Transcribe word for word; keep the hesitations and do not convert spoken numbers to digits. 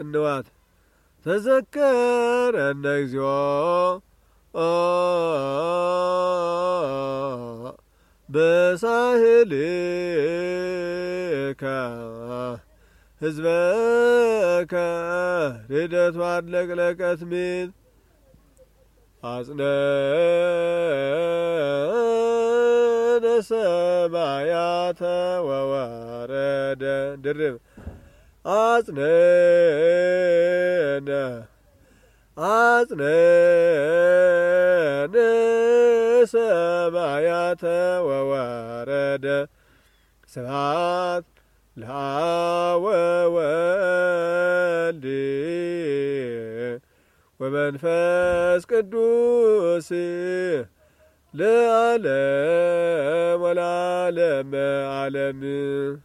እንዋት ተዘከረነ እግዚኦ በሳህልከ ህዝበከ ርደት ዋድለቅለቀት ሚት አጽነነ ሰማያተ ወወረደ ድርብ አጽነነ አጽነነ ሰማያተ ወወረደ ስብሐት ለአብ ወወልድ ወመንፈስ ቅዱስ ለዓለም ወለዓለመ ዓለም